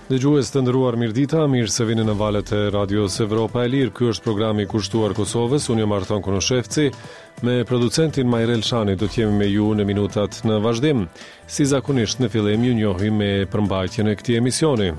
Dëgjues të nderuar, mirëdita, mirë se vini në valët e Radios Evropa e Lirë. Ky është programi i kushtuar Kosovës. Unë jam Arton Konoshevci. Me producentin Majrel Shani do të jemi me ju në minutat në vazhdim. Si zakonisht në fillim ju njohim me përmbajtjen e këtij emisioni.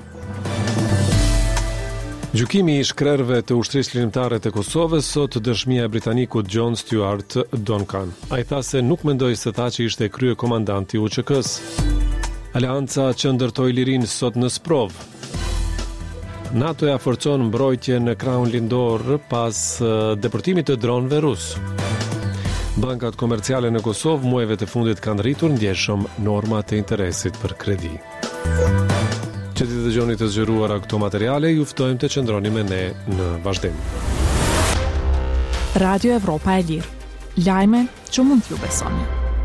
Gjykimi i shkrerëve të ushtrisë lindimtare të Kosovës sot dëshmia e britanikut John Stuart Duncan. Ai tha se nuk mendoi se Thaçi ishte kryekomandanti i UÇK-s. Aleanca që ndërtoi lirinë sot në sprov. NATO ja forcon mbrojtjen në krahun lindor pas deportimit të dronëve rus. Bankat komerciale në Kosovë muajve të fundit kanë rritur ndjeshëm normat e interesit për kredi. Që të dëgjoni të zgjeruara këto materiale, ju ftojmë të qëndroni me ne në vazhdim. Radio Evropa e Lirë. Lajme që mund t'ju besoni.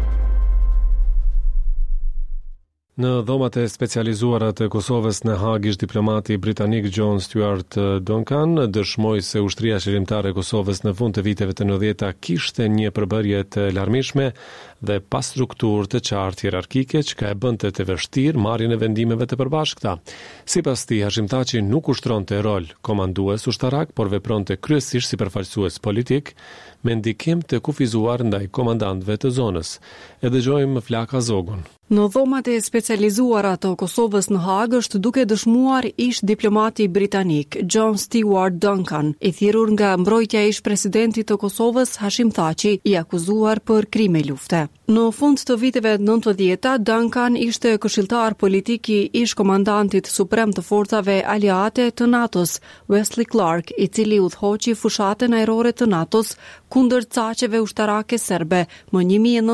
Në dhomat e specializuara të Kosovës në Hag, ish diplomati britanik John Stuart Duncan dëshmoi se ushtria qeverimtare e Kosovës në fund të viteve të 90-ta kishte një përbërje të larmishme dhe pas strukturë të qartë hierarkike që ka e bënte të vështirë marrjen e vendimeve të përbashkëta. Sipas tij, Hashim Thaçi nuk ushtronte rol komandues ushtarak, por vepronte kryesisht si përfaqësues politik me ndikim të kufizuar ndaj komandantëve të zonës. E dëgjojmë Flaka Zogun. Në dhomat e specializuara të Kosovës në Hag është duke dëshmuar ish diplomati britanik John Stuart Duncan, i thirrur nga mbrojtja e ish presidentit të Kosovës Hashim Thaçi, i akuzuar për krime lufte. Në fund të viteve 90-ta, Duncan ishte këshilltar politik i ish komandantit suprem të forcave aleate të NATO-s, Wesley Clark, i cili udhëhoqi fushatën ajrore të NATO-s kundër caqeve ushtarake serbe më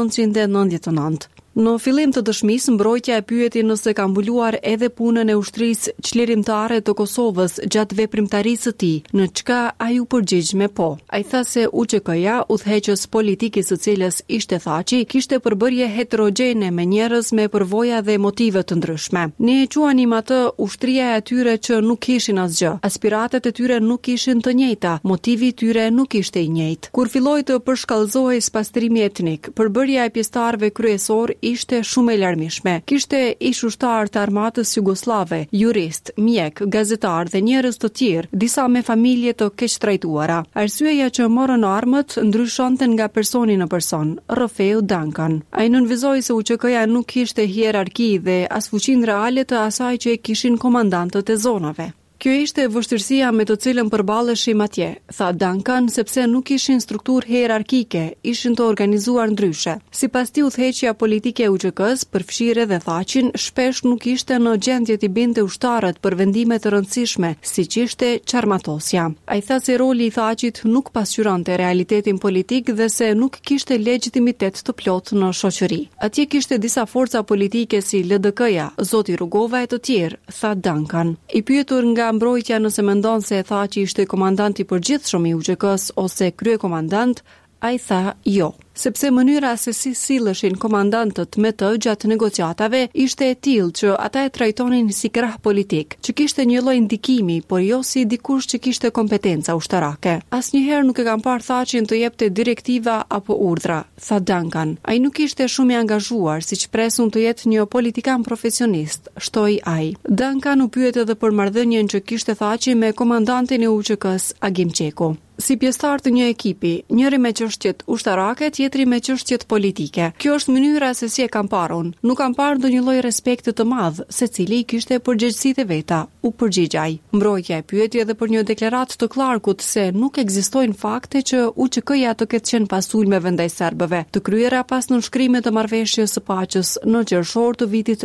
1999. Në fillim të dëshmisë, mbrojtja e pyeti nëse ka mbuluar edhe punën e ushtrisë çlirimtare të Kosovës gjatë veprimtarisë së tij, në çka ai u përgjigj me po. Ai tha se UÇK-ja, udhëheqës politik i së cilës ishte Thaçi, kishte përbërje heterogjene me njerëz me përvoja dhe motive të ndryshme. Ne e quanim atë ushtria e atyre që nuk kishin asgjë. Aspiratet e tyre nuk ishin të njëjta, motivi i tyre nuk ishte i njëjtë. Kur filloi të përshkallëzohej spastrimi etnik, përbërja e pjesëtarëve kryesor ishte shumë e larmishme. Kishte ish ushtar të armatës jugoslave, jurist, mjek, gazetar dhe njerëz të tjerë, disa me familje të keq trajtuara. Arsyeja që morën armët ndryshonte nga personi në person. Rrëfeu Duncan. Ai nënvizoi se UÇK-ja nuk kishte hierarki dhe as fuqinë reale të asaj që e kishin komandantët e zonave. Kjo ishte vështirësia me të cilën përballeshim atje, tha Duncan, sepse nuk ishin strukturë hierarkike, ishin të organizuar ndryshe. Sipas tij, udhëheqja politike e UÇK-s, përfshirë edhe Thaçin, shpesh nuk ishte në gjendje të binte ushtarët për vendime të rëndësishme, siç ishte çarmatosja. Ai tha se roli i Thaçit nuk pasqyronte realitetin politik dhe se nuk kishte legjitimitet të plotë në shoqëri. Atje kishte disa forca politike si LDK-ja, Zoti Rugova e të tjerë, tha Duncan. I pyetur nga mbrojtja nëse mendon se Thaçi ishte komandant i përgjithshëm i UÇK-s ose kryekomandant, ai tha jo, sepse mënyra se si silleshin komandantët me të gjatë negociatave ishte e tillë që ata e trajtonin si krah politik, që kishte një lloj ndikimi, por jo si dikush që kishte kompetenca ushtarake. Asnjëherë nuk e kam parë Thaçin të jepte direktiva apo urdhra, tha Duncan. Ai nuk ishte shumë i angazhuar, siç presun të jetë një politikan profesionist, shtoi ai. Duncan u pyet edhe për marrëdhënien që kishte Thaçi me komandantin e UÇK-s Agim Qeku. Si pjesëtar të një ekipi, njëri me çështjet ushtarake, tjetri me çështjet politike. Kjo është mënyra se si e kam parë unë. Nuk kam parë ndonjë lloj respekti të madh, secili kishte përgjegjësitë e veta, u përgjigj ai. Mbrojtja e pyeti edhe për një deklaratë të Clarkut se nuk ekzistojnë fakte që UÇK-ja të ketë qenë pas sulmeve ndaj serbëve, të kryera pas nënshkrimit të marrëveshjes së paqes në qershor të vitit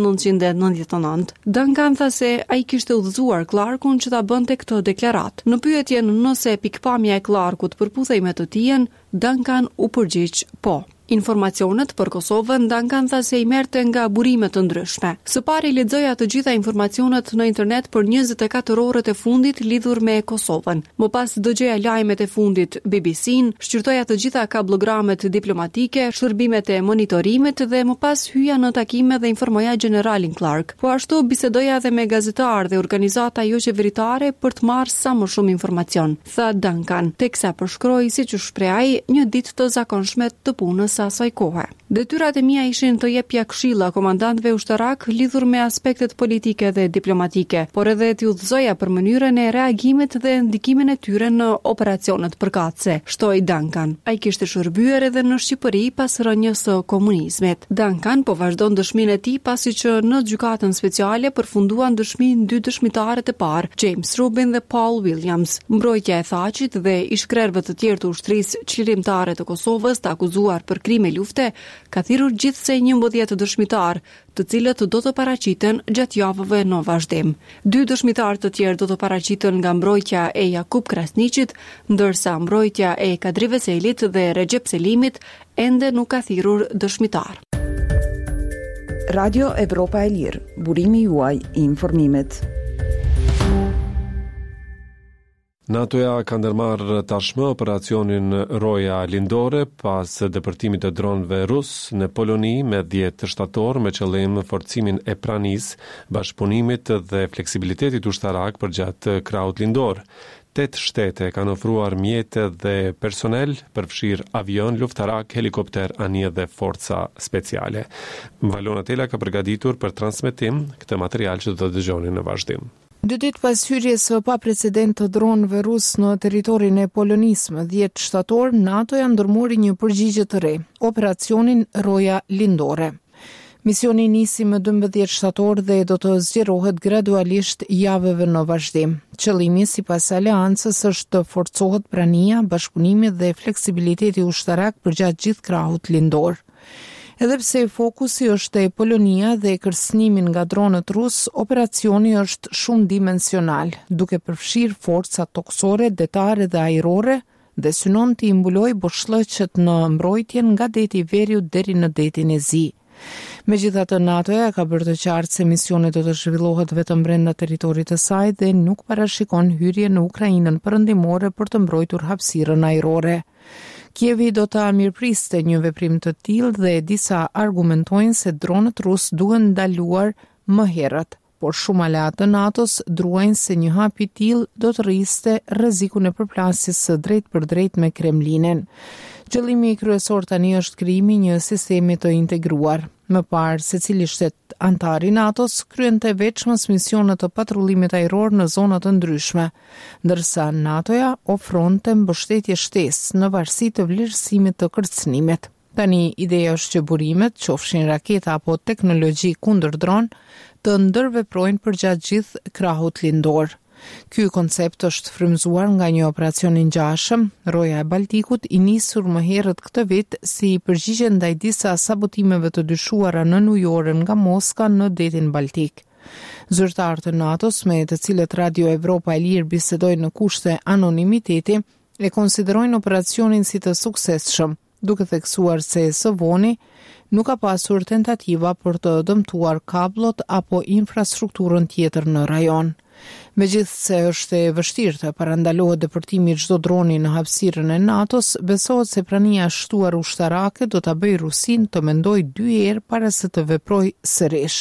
1999. Duncan tha se ai kishte udhëzuar Clarkun që ta bënte këtë deklaratë. Në pyetjen nëse pikpamja e Clarkut përputhej me të tijën, Duncan u përgjigj po. Informacionet për Kosovën Duncan tha se i merrte nga burime të ndryshme. Së pari lexoja të gjitha informacionet në internet për 24 orët e fundit lidhur me Kosovën. Më pas dëgjoja lajmet e fundit BBC-n, shqyrtoja të gjitha kablogramet diplomatike, shërbimet e monitorimit dhe më pas hyja në takime dhe informoja generalin Clark. Po ashtu bisedoja edhe me gazetarë dhe organizata jo qeveritare për të marrë sa më shumë informacion, tha Duncan, teksa përshkroi siç u shpreh ai një ditë të zakonshme të punës së asaj kohe. Detyrat e mia ishin të jepja këshilla komandantëve ushtarak lidhur me aspektet politike dhe diplomatike, por edhe t'i udhëzoja për mënyrën e reagimit dhe ndikimin e tyre në operacionet përkatëse, shtoi Duncan. Ai kishte shërbyer edhe në Shqipëri pas rënies së komunizmit. Duncan po vazhdon dëshminë e tij pasi që në gjykatën speciale përfunduan dëshminë dy dëshmitarët e parë, James Rubin dhe Paul Williams. Mbrojtja e Thaqit dhe ish-krerëve të tjerë të ushtrisë qëllimtare të Kosovës të akuzuar për krime lufte ka thirrur gjithsej 11 dëshmitar, të cilët do të paraqiten gjatë javëve në vazhdim. 2 dëshmitar të tjerë do të paraqiten nga mbrojtja e Jakub Krasniqit, ndërsa mbrojtja e Kadri Veselit dhe Recep Selimit ende nuk ka thirrur dëshmitar. Radio Evropa e Lirë, burimi juaj i informimit. NATO-ja ka ndërmarrë tashmë operacionin Roja Lindore pas depërtimit të dronëve rus në Poloni me 10 shtator me qëllim forcimin e pranisë, bashkëpunimit dhe fleksibilitetit ushtarak përgjatë krahut lindor. 8 shtete kanë ofruar mjete dhe personel, përfshir avion, luftarak, helikopter, anije dhe forca speciale. Valona Tela ka përgatitur për transmetim këtë material që do të dëgjoni në vazhdim. 2 ditë pas hyrjes së paprecedent të dronëve rus në territorin e Polonisë më 10 shtator, NATO ja ndërmori një përgjigje të re, operacionin Roja Lindore. Misioni nisi me 12 shtator dhe do të zgjerohet gradualisht javëve në vazhdim. Qëllimi sipas aleancës është të forcohet prania, bashkëpunimi dhe fleksibiliteti ushtarak përgjatë gjithë krahut lindor. Edhe pse fokusi është e Polonia dhe kërcënimin nga dronët rus, operacioni është shumë dimensional, duke përfshirë forca toksore, detare dhe ajrore dhe synon të imbuloj boshllëqet në mbrojtjen nga deti Veriut deri në detin e Zi. Megjithatë, NATO-ja ka bërë të qartë se misioni do të zhvillohet vetëm brenda territorit të saj dhe nuk parashikon hyrje në Ukrainën perëndimore për të mbrojtur hapësirën ajrore. Kievi do të mirëpriste një veprim të tillë dhe disa argumentojnë se dronët rus duhen ndaluar më herët, por shumë aleatë të NATO-s druajnë se një hap i tillë do të rriste rrezikun e përplasjes së drejt për drejt me Kremlinin. Qëllimi kryesor tani është krijimi një sistemi të integruar. Më parë, secili shtet antar i NATO-s kryente veçmës misione të patrullimit ajror në zona të ndryshme, ndërsa NATO-ja ofronte mbështetje shtesë në varësi të vlerësimit të kërcënimit. Tani ideja është që burimet, qofshin raketa apo teknologji kundër dron, të ndërveprojnë përgjatë gjithë krahut lindor. Ky koncept është frymzuar nga një operacion i ngjashëm, Roja e Baltikut, i nisur më herët këtë vit si përgjigje ndaj disa sabotimeve të dyshuara në ujorën nga Moska në detin Baltik. Zyrtarët e NATO-s, me të cilët Radio Evropa e Lirë bisedoi në kushte anonimiteti, e konsiderojnë operacionin si të suksesshëm, duke theksuar se së voni nuk ka pasur tentativa për të dëmtuar kabllot apo infrastrukturën tjetër në rajon. Megjithse është e vështirë të parandalohet depërtimi i çdo droni në hapësirën e NATO-s, besohet se prania e shtuar ushtarake do ta bëjë Rusinë të mendojë 2 herë para se të veprojë sërish.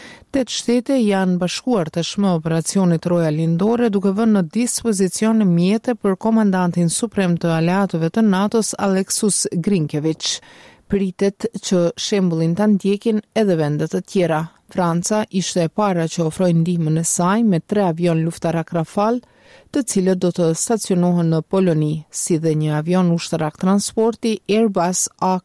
8 shtete janë bashkuar tashmë operacionit Roja Lindore, duke vënë në dispozicion mjete për komandantin suprem të aleatëve të NATO-s, Aleksus Grinkević. Pritet që shembullin ta ndjekin edhe vendet të tjera. Franca ishte e para që ofroi ndihmën e saj me 3 avion luftarak Rafale, të cilët do të stacionohen në Poloni, si dhe një avion ushtarak transporti Airbus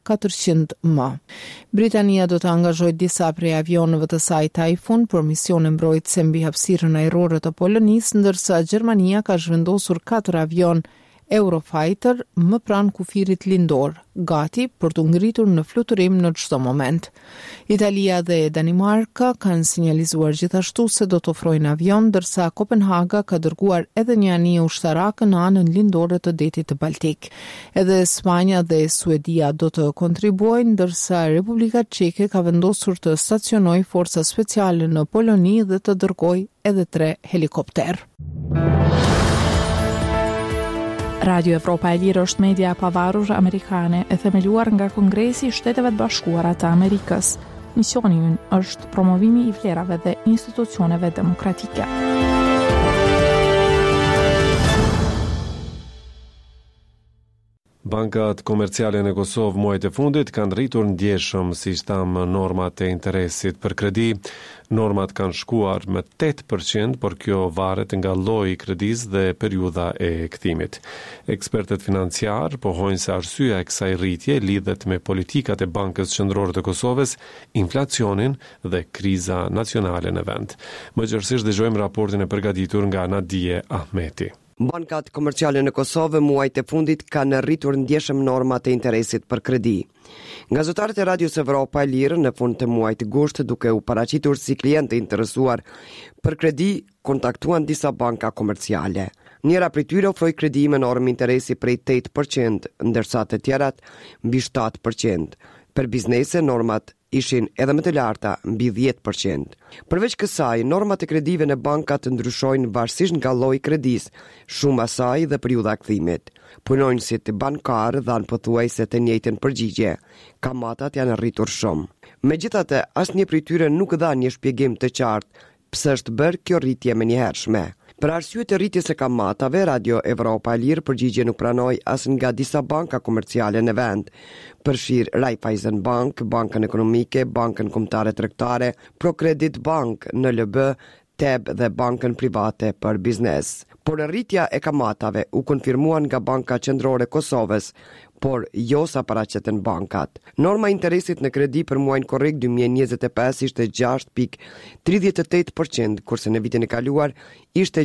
A400M. Britania do të angazhojë disa prej avionëve të saj Typhoon për misione mbrojtëse mbi hapësirën ajrore të Polonisë, ndërsa Gjermania ka zhvendosur 4 avion Eurofighter më pranë kufirit lindor, gati për të ngritur në fluturim në çdo moment. Italia dhe Danimarka kanë sinjalizuar gjithashtu se do të ofrojnë avion, ndërsa Kopenhaga ka dërguar edhe një anije ushtarake në anën lindore të detit të Baltik. Edhe Spanja dhe Suedia do të kontribuojnë, ndërsa Republika Çeke ka vendosur të stacionojë forca speciale në Poloni dhe të dërgojë edhe 3 helikopter. Radio Evropa e Lirë është media e pavarur amerikane e themeluar nga Kongresi i Shteteve të Bashkuara të Amerikës. Misioni i ynë është promovimi i vlerave dhe institucioneve demokratike. Bankat komerciale në Kosovë muajt e fundit kanë rritur ndjeshëm, siç thamë, normat e interesit për kredi. Normat kanë shkuar me 8%, por kjo varet nga lloji i kredisë dhe periudha e kthimit. Ekspertët financiar pohojnë se arsyeja e kësaj rritje lidhet me politikat e Bankës Qendrore të Kosovës, inflacionin dhe kriza nacionale në vend. Më gjithsesi dëgjojmë raportin e përgatitur nga Nadije Ahmeti. Bankat komerciale në Kosovë muajt e fundit kanë rritur ndjeshëm normat e interesit për kredi. Nga zotëtarët e Radios Evropa e Lirë në fund të muajit gusht, duke u paraqitur si klientë interesuar për kredi, kontaktuan disa banka komerciale. Njëra prej tyre ofroi kredi me normë interesi prej 8%, ndërsa të tjerat mbi 7%. Për biznese normat ishin edhe më të larta, mbi 10%. Përveç kësaj, normat e kredive në bankat ndryshojnë varësisht nga lloji i kredisë, shuma e saj dhe periudha e kthimit. Punonjësit bankarë dhanë pothuajse të njëjtën përgjigje. Kamatat janë rritur shumë. Megjithatë, asnjë prej tyre nuk dha një shpjegim të qartë pse është bërë kjo rritje menjëhershme. Për arsye të rritjes së kamatave, Radio Evropa e Lirë përgjigje nuk pranoi as nga disa banka komerciale në vend. Përfshir Raiffeisen Bank, Bankën Ekonomike, Bankën Kombëtare Tregtare, ProCredit Bank, NLB, TEB dhe Bankën Private për Biznes. Por rritja e kamatave u konfirmuan nga Banka Qendrore e Kosovës, por jo sa paraqiten bankat. Norma e interesit në kredi për muajin korrekt 2025 ishte 6.38%, kurse në vitin e kaluar ishte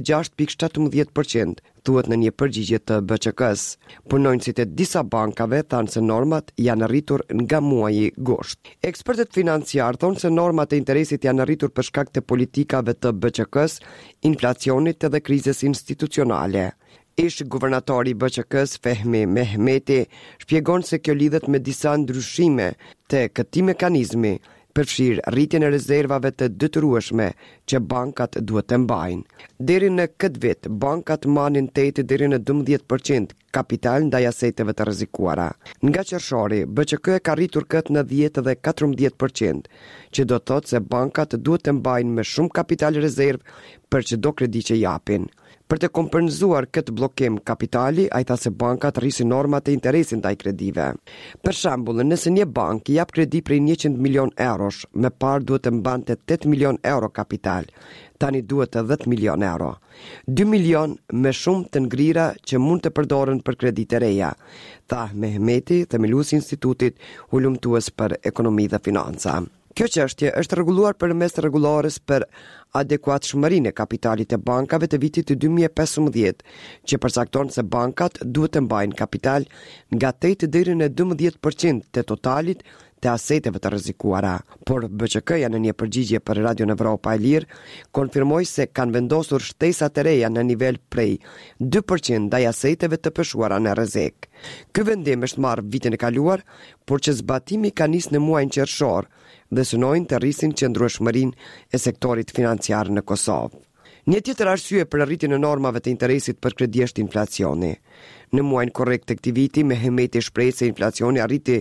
6.17%, thuhet në një përgjigje të BÇK-s. Punonjësit e disa bankave thanë se normat janë rritur nga muaji gusht. Ekspertët financiar thonë se normat e interesit janë rritur për shkak të politikave të BÇK-s, inflacionit dhe krizës institucionale. Ish guvernatori i BÇK-s Fehmi Mehmeti shpjegon se kjo lidhet me disa ndryshime të këtij mekanizmi, përfshir rritjen e rezervave të detyrueshme që bankat duhet të mbajnë. Deri në këtë vit, bankat marrin 8 deri në 12% kapital ndaj aseteve të rrezikuara. Nga qershori, BÇK ka rritur këtë në 10 dhe 14%, që do të thotë se bankat duhet të mbajnë me shumë kapital rezerv për çdo kredi që japin. Për të kompenzuar këtë bllokim kapitali, ai tha se bankat rrisin normat e interesit ndaj kredive. Për shembull, nëse një bank jap kredi prej 100 milion eurosh, me parë duhet të mbante 8 milion euro kapital. Tani duhet 10 milion euro. 2 milion me shumë të ngrira që mund të përdoren për kredi të reja, tha Mehmeti, themeluesi i Institutit Ulumtues për Ekonomi dhe Financa. Kjo çështje është rregulluar përmes rregullores për adekuatshmërinë e kapitalit të bankave të vitit 2015, që përcakton se bankat duhet të mbajnë kapital nga 8 deri në 12% të totalit të aseteve të rrezikuara. Por BÇK-ja në një përgjigje për Radio Evropa e Lirë konfirmoi se kanë vendosur shtesa të reja në nivel prej 2% ndaj aseteve të peshuara në rrezik. Ky vendim është marrë vitin e kaluar, por që zbatimi ka nisë në muajin qershor dhe synojnë të rrisin qëndrueshmërinë e sektorit financiar në Kosovë. Një tjetër arsye për rritjen e normave të interesit për kredi është inflacioni. Në muajin korrekt të këtij viti, Mehmeti shpreh se inflacioni arriti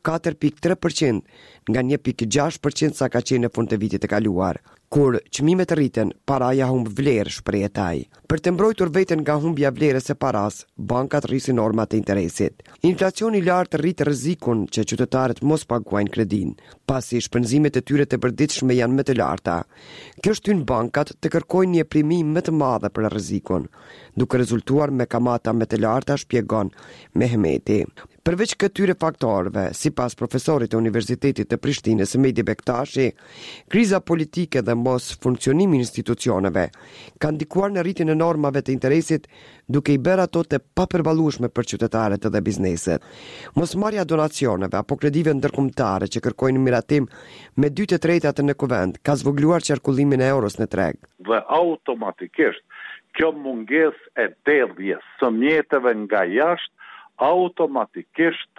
4.3% nga 1.6% sa ka qenë në fund të vitit të kaluar. Kur çmimet rriten, paraja humb vlerë, shprehet ai. Për të mbrojtur veten nga humbja e vlerës së paras, bankat rrisin normat e interesit. Inflacioni i lartë rrit rrezikun që qytetarët mos paguajnë kredin, pasi shpenzimet e tyre të përditshme janë më të larta. Kjo shtyn bankat të kërkojnë një primi më të madhe për rrezikun, duke rezultuar me kamata më të larta, shpjegon Mehmeti. Përveç këtyre faktorëve, sipas profesorit të Universitetit të Prishtinës Mehdi Bektashi, kriza politike dhe mos funksionimi i institucioneve kanë ndikuar në rritjen e normave të interesit, duke i bërë ato të papërballueshme për qytetarët dhe bizneset. Mosmarrja donacioneve apo kredive ndërkombëtare që kërkojnë miratim me 2/3 në kuvend ka zvogluar qarkullimin e euros në treg. Dhe automatikisht kjo mungesë e derdhjes së mjeteve nga jashtë automatikisht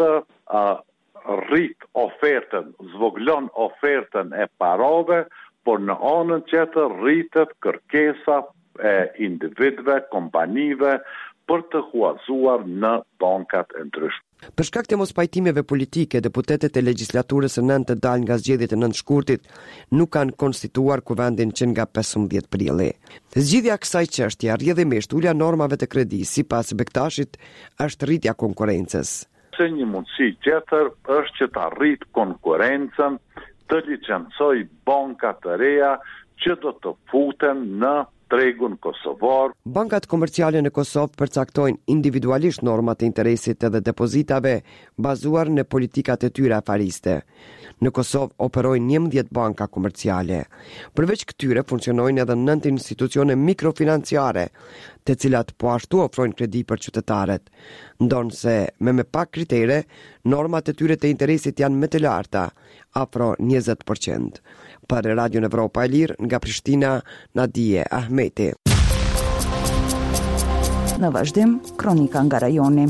rrit ofertën, zvoglon ofertën e parave, por në anën tjetër rritet kërkesa e individëve, kompanive për të huazuar në bankat e ndryshme. Për shkak të mospajtimeve politike, deputetët e legjislaturës së 9 të dalë nga zgjedhjet e 9 shkurtit nuk kanë konstituar kuvendin që nga 15 prilli. Zgjidhja kësaj çështje rrjedhimisht ulja normave të kredisë, sipas Bektashit, është rritja konkurrencës. Se një mundësi tjetër është që të arrit konkurencën, të licencoj banka të reja që do të futen në tregun kosovar. Bankat komerciale në Kosovë përcaktojnë individualisht normat e interesit edhe depozitave bazuar në politikat e tyre afariste. Në Kosovë operojnë 11 banka komerciale. Përveç këtyre funksionojnë edhe 9 institucione mikrofinanciare, të cilat po ashtu ofrojnë kredi për qytetarët, ndonë se me pak kritere, normat e tyre të interesit janë më të larta, afro 20%. Për Radio Evropa e Lirë, nga Prishtina, Nadije Ahmeti. Në vazhdim, kronika nga rajoni.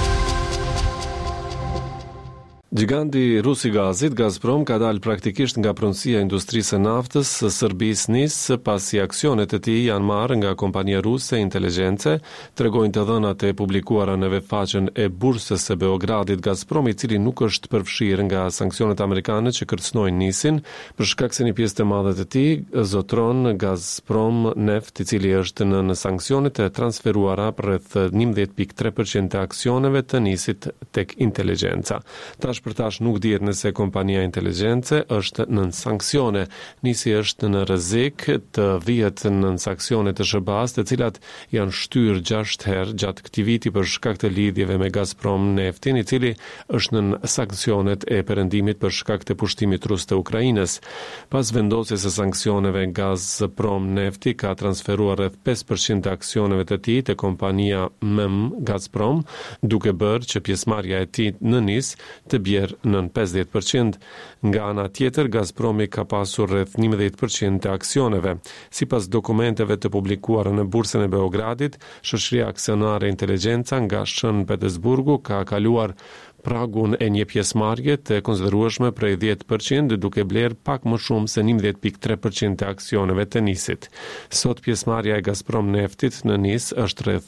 Giganti rus i gazit Gazprom ka dalë praktikisht nga pronësia e industrisë së naftës së Serbisë NIS pasi aksionet e tij janë marrë nga kompania ruse Inteligence, tregojnë të dhënat e publikuara në webfaqen e bursës së Beogradit. Gazprom, i cili nuk është përfshirë nga sanksionet amerikane që kërcënojnë NIS-in, për shkak se një pjesë të madhe të tij zotron Gazprom Neft, i cili është në sanksionet e transferuara për rreth 11.3% të aksioneve të NIS-it tek Inteligenca. Për tash nuk dihet nëse kompania Inteligence është nën sanksione. NIS-i është në rrezik të vihet nën sanksione të SBA-s, të cilat janë shtyrë 6 herë gjatë këtij viti për shkak të lidhjeve me Gazprom Neftin, i cili është nën sanksionet e perëndimit për shkak të pushtimit rus të Ukrainës. Pas vendosjes së sanksioneve, Gazprom Nefti ka transferuar rreth 5% të aksioneve të tij te kompania Gazprom, duke bërë që pjesëmarrja e tij në NIS të bjerë nën 50%. Nga ana tjetër, Gazpromi ka pasur rreth 11% të aksioneve. Sipas dokumenteve të publikuara në bursën e Beogradit, shoqëria aksionare Inteligenca nga Shën Petersburgu ka kaluar pragun e një pjesëmarrje të konsiderueshme prej 10%, duke blerë pak më shumë se 11.3% të aksioneve të NIS-it. Sot pjesëmarrja e Gazprom Neftit në NIS është rreth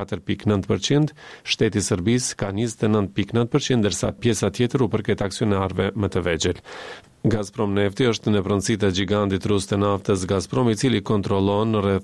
44.9%, shteti i Serbisë ka 29.9%, ndërsa pjesa tjetër u përket aksionarëve më të vegjël. Gazprom Nefti është në pronësitë e gigantit rus të naftës Gazprom, i cili kontrollon rreth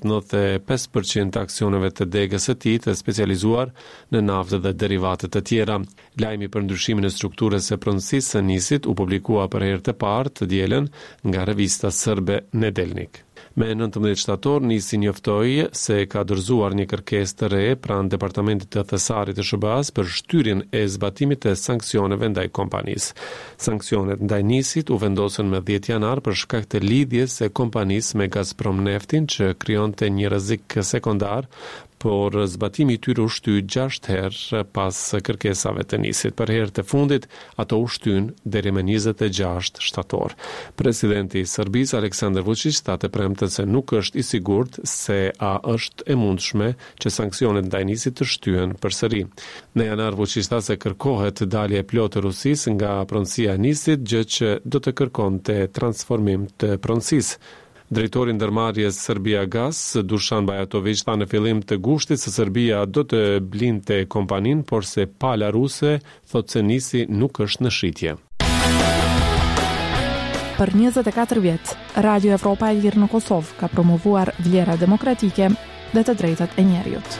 95% të aksioneve të degës së tij të specializuar në naftë dhe derivate të tjera. Lajmi për ndryshimin e strukturës së pronësisë së NIS-it u publikua për herë të parë të dielën nga revista serbe Nedeljnik. Me 19 shtator, NIS-i njoftoi se ka dorëzuar një kërkesë të re pranë Departamentit të Thesarit të SBA-s për shtyrjen e zbatimit të sanksioneve ndaj kompanisë. Sanksionet ndaj NIS-it u vendosën me 10 janar për shkak të lidhjes së kompanisë me Gazprom Neftin, që krijonte një rrezik sekondar, por zbatimi i tyre u shty 6 herë pas kërkesave të NIS-it. Për herë të fundit, ato u shtyn deri më 26 shtator. Presidenti i Serbisë Aleksandar Vučić tha të premten se nuk është i sigurt se a është e mundshme që sanksionet ndaj NIS-it të shtyhen përsëri. Në janar Vučić tha se kërkohet dalje e plotë e Rusisë nga pronësia e NIS-it, gjë që do të kërkonte transformim të pronësisë. Drejtori ndërmarrjes Serbia Gas, Dušan Bajatović, tha në fillim të gushtit se Serbia do të blinte kompaninë, por se pala ruse thotë se NIS-i nuk është në shitje. Për 24 vjet, Radio Evropa e Lirë në Kosovë ka promovuar vlera demokratike dhe të drejtat e njerëzit.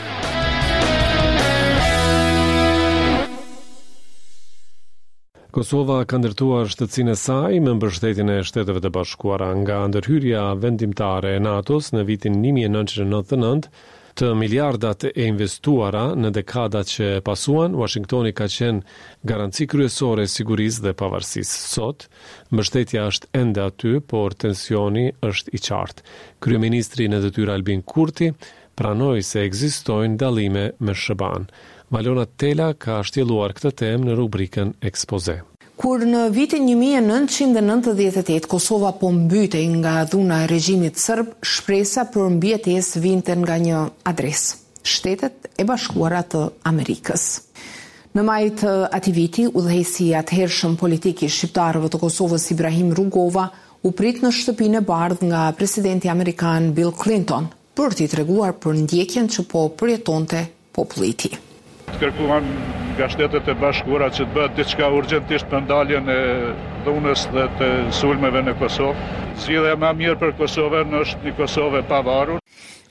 Kosova ka ndërtuar shtetësinë e saj me mbështetjen e Shteteve të Bashkuara. Nga ndërhyrja vendimtare e NATO-s në vitin 1999, të miliardat e investuara në dekadat që pasuan, Washingtoni ka qenë garanci kryesore e sigurisë dhe pavarësisë. Sot, mbështetja është ende aty, por tensioni është i qartë. Kryeministri në detyrë Albin Kurti pranoi se ekzistojnë dallime me SBA-n. Valona Tela ka shtjelluar këtë temë në rubrikën Ekspoze. Kur në vitin 1998 Kosova po mbytej nga dhuna e regjimit serb, shpresa për mbjetesë vinte nga një adresë: Shtetet e Bashkuara të Amerikës. Në maj të atij viti, udhëheqësi i atëhershëm politik i shqiptarëve të Kosovës Ibrahim Rugova u prit në shtëpinë e bardhë nga presidenti amerikan Bill Clinton për t'i treguar për ndjekjen që po përjetonte populli i tij. Kërkuan nga Shtetet e Bashkuara që të bëhet diçka urgjentisht për ndaljen e dhunës dhe të sulmeve në Kosovë. Zgjidhja më e mirë për Kosovën është një Kosovë e pavarur.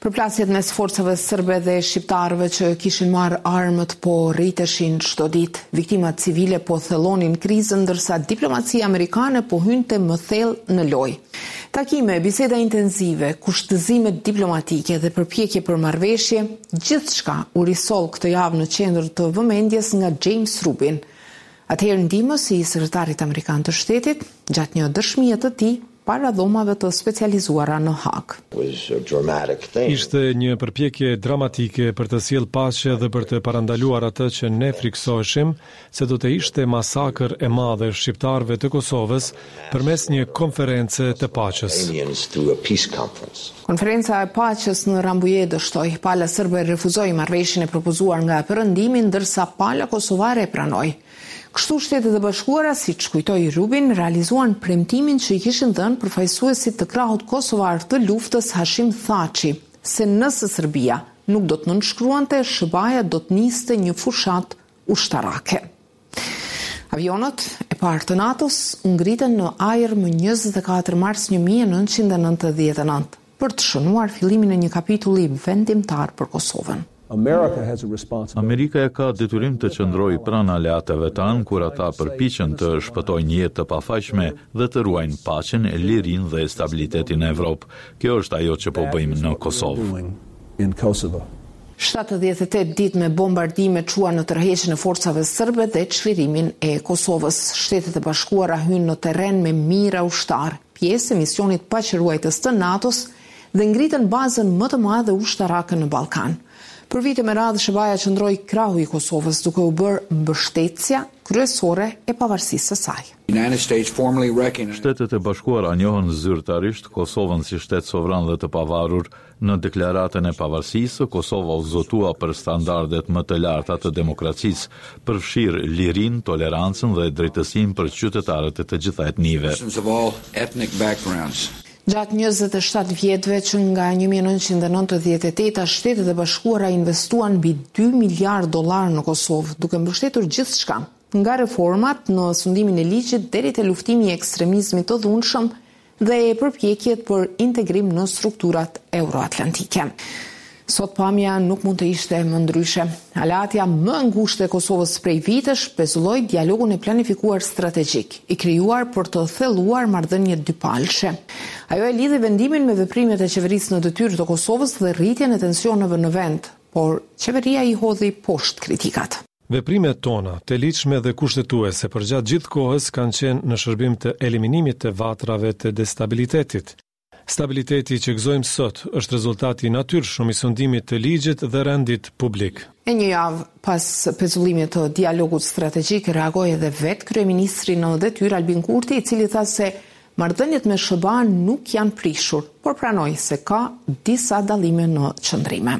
Përplasjet mes forcave serbe dhe shqiptarëve që kishin marrë armët po rriteshin çdo ditë. Viktimat civile po thellonin krizën, ndërsa diplomacia amerikane po hynte më thellë në lojë. Takime, biseda intenzive, kushtëzime diplomatike dhe përpjekje për marrëveshje, gjithçka u risol këtë javë në qendër të vëmendjes nga James Rubin. Atëherë ndihmës i sekretarit amerikan të shtetit, gjatë një dëshmie të tij para dhomave të specializuara në Hag. Ishte një përpjekje dramatike për të sjellë paqe dhe për të parandaluar atë që ne friksoheshim se do të ishte masakër e madhe shqiptarëve të Kosovës përmes një konference të paqes. Konferenca e paqes në Rambuje dështoi. Pala serbe refuzoi marrëveshjen e propozuar nga Perëndimi, ndërsa pala kosovare e pranoi. Kështu Shtetet e Bashkuara, siç kujtoi Rubin, realizuan premtimin që i kishin dhënë përfaqësuesit të krahut kosovar të luftës Hashim Thaçi, se nëse Serbia nuk do të nënshkruante, SBA-ja do të niste një fushat ushtarake. Avionët e parë të NATO-s u ngritën në ajër më 24 mars 1999 për të shënuar fillimin e një kapitulli vendimtar për Kosovën. Amerika e ka detyrim të qëndrojë pranë aleatëve tanë kur ata përpiqen të shpëtojnë jetë të pafajshme dhe të ruajnë paqen, lirinë dhe stabilitetin në Evropë. Kjo është ajo që po bëjmë në Kosovë. 78 ditë me bombardime çuan në tërheqjen e forcave serbe dhe çlirimin e Kosovës. Shtetet e Bashkuara hynë në terren me mijëra ushtar, pjesë e misionit paqëruajtës të NATO-s dhe ngritën bazën më të madhe ushtarake në Ballkan. Për vite me radhë SBA-ja qëndroi krahu i Kosovës duke u bërë mbështetësja kryesore e pavarësisë së saj. Shtetet e Bashkuara njohën zyrtarisht Kosovën si shtet sovran dhe të pavarur. Në deklaratën e pavarësisë, Kosova u zotua për standardet më të larta të demokracisë, përfshirë lirinë, tolerancën dhe drejtësinë për qytetarët e të gjitha etnive. Gjatë 27 vjetëve që nga 1998 Shtetet e Bashkuara investuan mbi $2 miliardë në Kosovë, duke mbështetur gjithçka, nga reformat në sundimin e ligjit deri te luftimi i ekstremizmit të dhunshëm dhe përpjekjet për integrim në strukturat euroatlantike. Sot pamja nuk mund të ishte më ndryshe. Aleatja më ngushtë e Kosovës prej vitesh pezulloi dialogun e planifikuar strategjik, i krijuar për të thelluar marrëdhënie dypalshe. Ajo e lidhi vendimin me veprimet e qeverisë në detyrë të Kosovës dhe rritjen e tensioneve në vend, por qeveria i hodhi poshtë kritikat. Veprimet tona, të ligjshme dhe kushtetuese përgjatë gjithë kohës kanë qenë në shërbim të eliminimit të vatrave të destabilitetit. Stabiliteti që gëzojmë sot është rezultati natyrshëm i sundimit të ligjit dhe rendit publik. E një javë pas pezullimit të dialogut strategjik reagoi edhe vetë kryeministri në detyrë Albin Kurti, i cili tha se marrëdhëniet me SBA nuk janë prishur, por pranoi se ka disa dallime në qëndrime.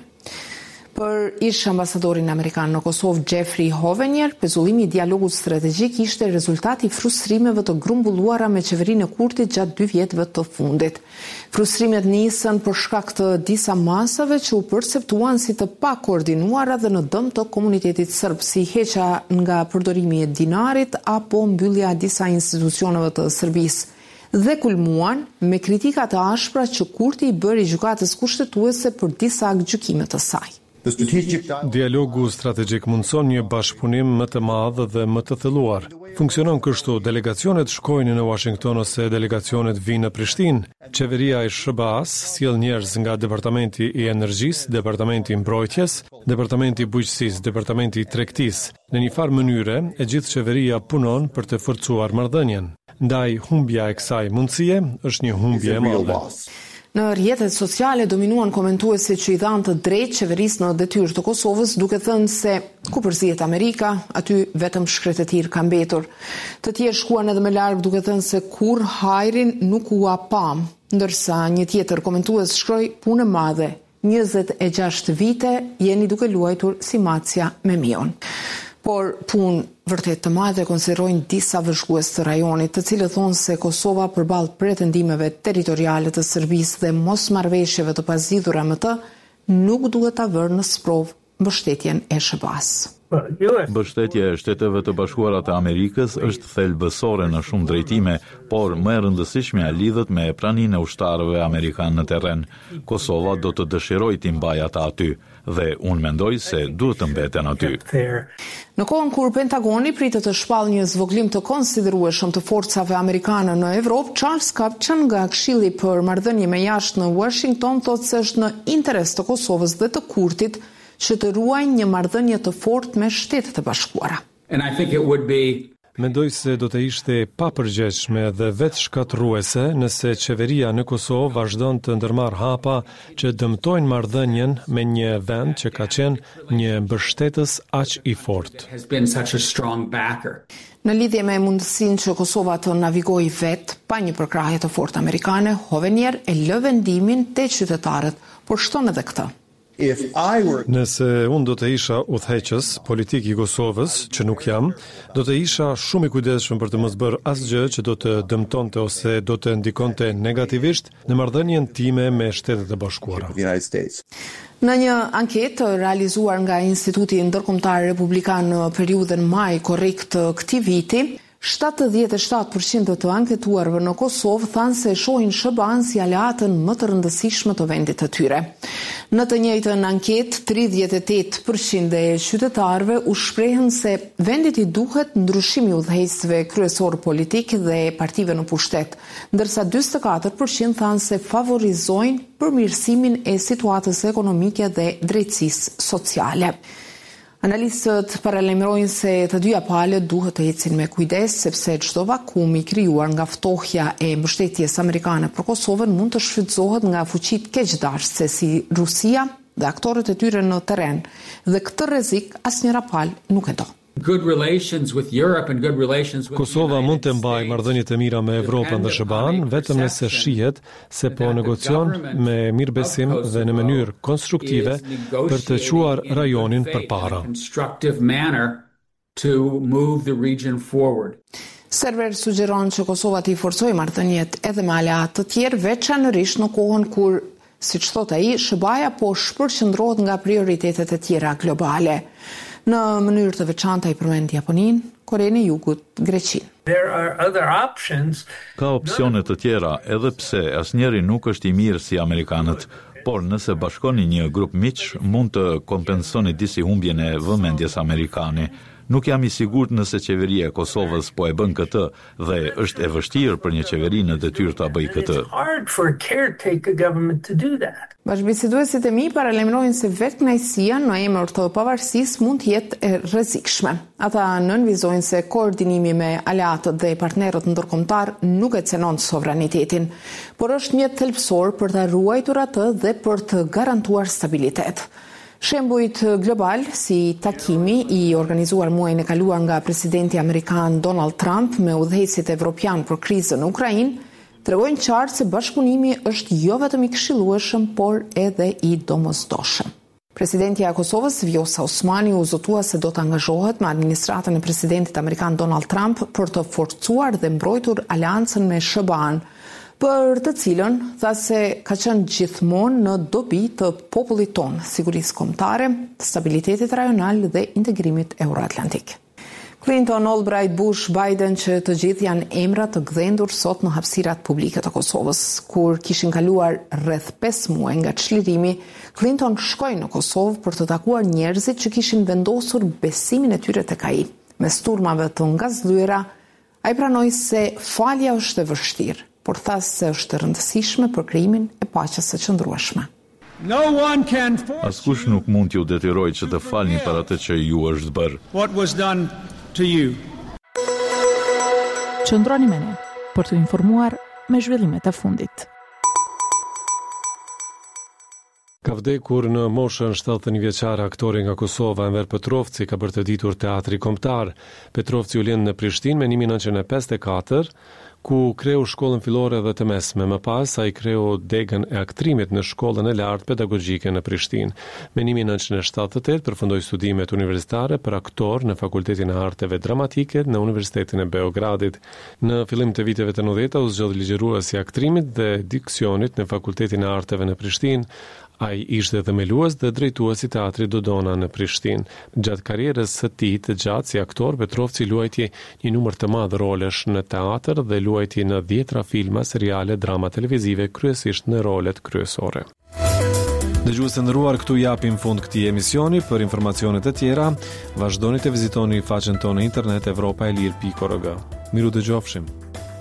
Për ish ambasadorin amerikan në Kosovë Jeffrey Hovenier, pezullimi i dialogut strategjik ishte rezultati i frustrimeve të grumbulluara me qeverinë e Kurtit gjatë 2 vjetëve të fundit. Frustrimet nisën për shkak të disa masave që u perceptuan si të pakoordinuara dhe në dëm të komunitetit serb, si heqja nga përdorimi i dinarit apo mbyllja e disa institucioneve të Serbisë dhe kulmuan me kritika të ashpra që Kurti i bëri gjykatës kushtetuese për disa gjykime të saj. Dialogu strategjik mundson një bashkëpunim më të madh dhe më të thelluar. Funksionon kështu, delegacionet shkojnë në Washington ose delegacionet vinë në Prishtinë. Qeveria e SBA-s sjell njerëz nga Departamenti i Energjisë, Departamenti i Mbrojtjes, Departamenti i Bujqësisë, Departamenti i Tregtisë. Në një farë mënyre, e gjithë qeveria punon për të forcuar marrëdhënien. Ndaj humbja e kësaj mundësie është një humbje e madhe. Në rrjetet sociale dominuan komentuesit që i dhanë të drejtë qeverisë në detyrë të Kosovës, duke thënë se ku përzihet Amerika, aty vetëm shkretetir ka mbetur. Të tjerë shkuan edhe më larg duke thënë se kur hajrin nuk u apam, ndërsa një tjetër komentues shkroi punë madhe. 26 vite jeni duke luajtur si macja me mion. Por punë vërtet të madhe konsiderojnë disa vëzhgues të rajonit, të cilët thonë se Kosova përballë pretendimeve territoriale të Serbisë dhe mosmarrëveshjeve të pazidhura me të, nuk duhet ta vërë në sprovë mbështetjen e SBA-s. Mbështetja e Shteteve të Bashkuara të Amerikës është thelbësore në shumë drejtime, por më e rëndësishmja lidhet me praninë e ushtarëve amerikanë në terren. Kosova do të dëshirojë të mbajë ata aty dhe unë mendoj se duhet të mbeten aty. Në kohën kur Pentagoni pritet të shpallë një zvoglim të konsiderueshëm të forcave amerikane në Evropë, Charles Kupchan nga Këshilli për Marrëdhënie me Jashtë në Washington thotë se është në interes të Kosovës dhe të Kurtit që të ruajnë një marrëdhënie të fortë me Shtetet e Bashkuara. Mendoj se do të ishte papërgjegjshme dhe vetë shkatërruese nëse qeveria në Kosovë vazhdon të ndërmarrë hapa që dëmtojnë marrëdhënien me një vend që ka qenë një mbështetës aq i fortë. Në lidhje me mundësinë që Kosova të navigojë vetë pa një përkrahje të fortë amerikane, Hovenier e lë vendimin te qytetarët, por shton edhe këtë. Nëse unë do të isha udhëheqës politik i Kosovës, që nuk jam, do të isha shumë i kujdesshëm për të mos bërë asgjë që do të dëmtonte ose do të ndikonte negativisht në marrëdhënien time me Shtetet e Bashkuara. Në një anketë realizuar nga Instituti Ndërkombëtar Republikan në periudhën maj-korrik të këtij viti, 77% të anketuarve në Kosovë thanë se shohin SBA-n si aleatën më të rëndësishme të vendit të tyre. Në të njëjtën anketë, 38% e qytetarëve u shprehën se vendit i duhet ndryshimi i udhëheqësve kryesor politik dhe partive në pushtet, ndërsa 44% thanë se favorizojnë përmirësimin e situatës ekonomike dhe drejtësisë sociale. Analistët paralajmërojnë se të dyja palët duhet të ecin me kujdes, sepse çdo vakum i krijuar nga ftohja e mbështetjes amerikane për Kosovën mund të shfrytëzohet nga fuqitë keqdashëse si Rusia dhe aktorët e tyre në terren, dhe këtë rrezik asnjëra palë nuk e do. Kosova mund të mbajë marrëdhënie të mira me Evropën dhe SBA-n vetëm nëse shihet se po negocion me mirëbesim dhe në mënyrë konstruktive për të çuar rajonin përpara. Server sugjeron që Kosova të i forcojë marrëdhëniet edhe me aleatë të tjerë, veçanërisht në kohën kur, siç thot ai, SBA-ja po shpërqendrohet nga prioritetet e tjera globale. Në mënyrë të veçantë ai përmend Japoninë, Korenë e Jugut, Greqinë. Ka opsione të tjera, edhe pse asnjëri nuk është i mirë si amerikanët, por nëse bashkoni një grup miq, mund të kompensoni disi humbjen e vëmendjes amerikane. Nuk jam i sigurt nëse qeveria e Kosovës po e bën këtë dhe është e vështirë për një qeveri në detyrë ta bëjë këtë. Bashkëbiseduesit e mi paralajmërojnë se vetkënaqësia në emër të pavarësisë mund të jetë e rrezikshme. Ata nënvizojnë se koordinimi me aleatët dhe partnerët ndërkombëtar nuk e cenon sovranitetin, por është mjet thelbësor për ta ruajtur atë dhe për të garantuar stabilitet. Shembujt global, si takimi i organizuar muajin e kaluar nga presidenti amerikan Donald Trump me udhëheqësit evropian për krizën në Ukrainë, tregojnë qartë se bashkëpunimi është jo vetëm i këshillueshëm, por edhe i domosdoshëm. Presidentja e Kosovës, Vjosa Osmani, u zotua se do të angazhohet me administratën e presidentit amerikan Donald Trump për të forcuar dhe mbrojtur aleancën me SBA-n, për të cilën tha se ka qenë gjithmonë në dobi të popullit tonë, sigurisë kombëtare, stabilitetit rajonal dhe integrimit euroatlantik. Clinton, Albright, Bush, Biden, që të gjithë janë emra të gdhendur sot në hapësirat publike të Kosovës. Kur kishin kaluar rreth 5 muaj nga çlirimi, Clinton shkoi në Kosovë për të takuar njerëzit që kishin vendosur besimin e tyre tek ai. Mes turmave të ngazdyera, ai pranoi se falja është e vështirë, por thas se është e rëndësishme për krijimin e paqes së qëndrueshme. Askush nuk mund t'ju detyrojë që të falni për atë që ju është bërë. Qëndroni me ne për të informuar me zhvillimet e fundit. Ka vdekur në moshën 71 vjeçare aktori nga Kosova, Enver Petrovci, ka bërë të ditur teatri kombëtar. Petrovci u lind në Prishtinë me 1954, ku kreu shkollën fillore dhe të mesme. Më pas, ai kreu degën e aktrimit në shkollën e lartë pedagogjike në Prishtinë. Me 1978 përfundoi studimet universitare për aktor në Fakultetin e Arteve Dramatike në Universitetin e Beogradit. Në fillim të viteve të 90 u zgjodhi ligjëruesi i aktrimit dhe diksionit në Fakultetin e Arteve në Prishtinë. Ai ishte themelues dhe drejtues I teatrit Dodona në Prishtinë. Gjatë karrierës së tij të gjatë si aktor, Petrovci luajti një numër të madh rolesh në teatr dhe luajti në 10 filma, seriale, drama televizive, kryesisht në rolet kryesore. Dëgjues të nderuar, këtu japim fund këtij emisioni. Për informacione të tjera, vazhdoni të vizitoni faqen tonë në internet evropaelir.org. Miru dëgjofshim.